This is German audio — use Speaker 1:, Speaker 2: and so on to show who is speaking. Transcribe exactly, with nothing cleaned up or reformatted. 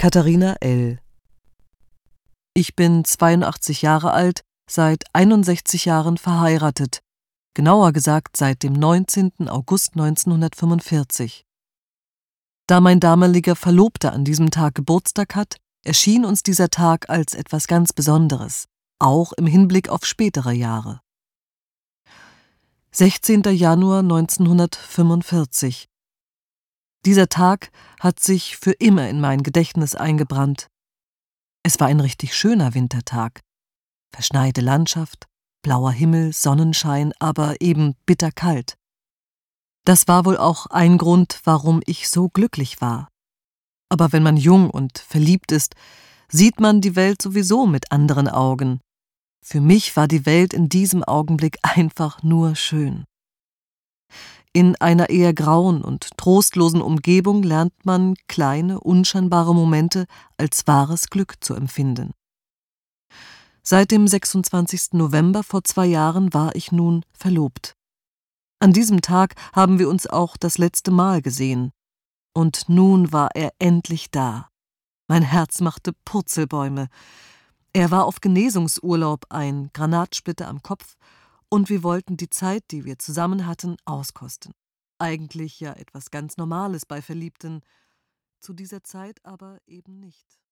Speaker 1: Katharina L. Ich bin zweiundachtzig Jahre alt, seit einundsechzig Jahren verheiratet, genauer gesagt seit dem neunzehnten August neunzehnhundertfünfundvierzig. Da mein damaliger Verlobter an diesem Tag Geburtstag hat, erschien uns dieser Tag als etwas ganz Besonderes, auch im Hinblick auf spätere Jahre. sechzehnter Januar neunzehnhundertfünfundvierzig. Dieser Tag hat sich für immer in mein Gedächtnis eingebrannt. Es war ein richtig schöner Wintertag. Verschneite Landschaft, blauer Himmel, Sonnenschein, aber eben bitterkalt. Das war wohl auch ein Grund, warum ich so glücklich war. Aber wenn man jung und verliebt ist, sieht man die Welt sowieso mit anderen Augen. Für mich war die Welt in diesem Augenblick einfach nur schön. In einer eher grauen und trostlosen Umgebung lernt man kleine, unscheinbare Momente als wahres Glück zu empfinden. Seit dem sechsundzwanzigsten November vor zwei Jahren war ich nun verlobt. An diesem Tag haben wir uns auch das letzte Mal gesehen. Und nun war er endlich da. Mein Herz machte Purzelbäume. Er war auf Genesungsurlaub, ein Granatsplitter am Kopf, und wir wollten die Zeit, die wir zusammen hatten, auskosten. Eigentlich ja etwas ganz Normales bei Verliebten, zu dieser Zeit aber eben nicht.